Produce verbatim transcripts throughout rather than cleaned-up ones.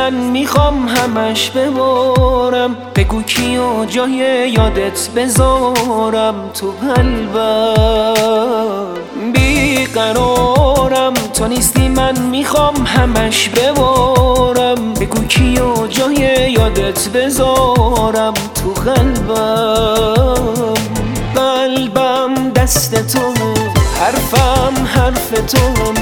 من میخوام همش ببارم. بگو کیو جای یادت بذارم تو قلبم. بیقرارم تو نیستی من میخوام همش ببارم. بگو کیو جای یادت بذارم تو قلبم. قلبم دست تو، حرفم حرف تو،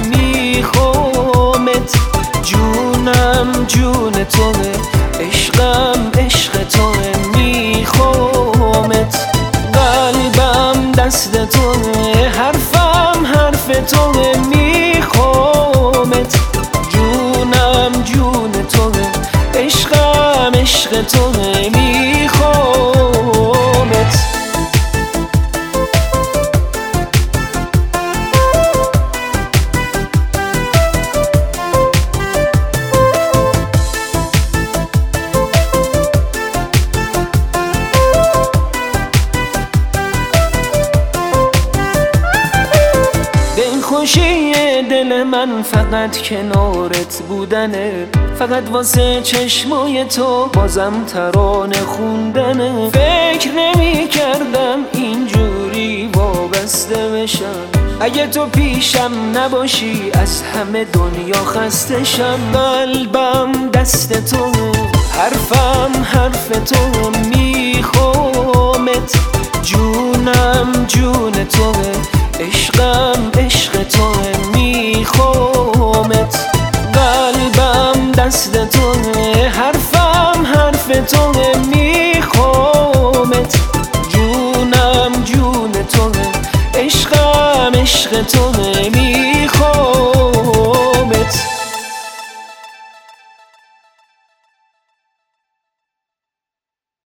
میخوامت جونم جون تو، عشقم عشق تو، میخوامت. قلبم دست تو، حرفم حرف تو، میخوامت جونم جون تو، عشقم عشق تو، میخوامت. خوشی دل من فقط کنارت بودنه، فقط واسه چشمای تو بازم ترانه خوندنه. فکر نمی کردم اینجوری وابسته بشم، اگه تو پیشم نباشی از همه دنیا خسته شم. قلبم دست تو، حرفم حرف تو، میخوامت جونم جون تو، عشقم عشق تو، میخوامت. قلبم دست تو، حرفم حرف تو،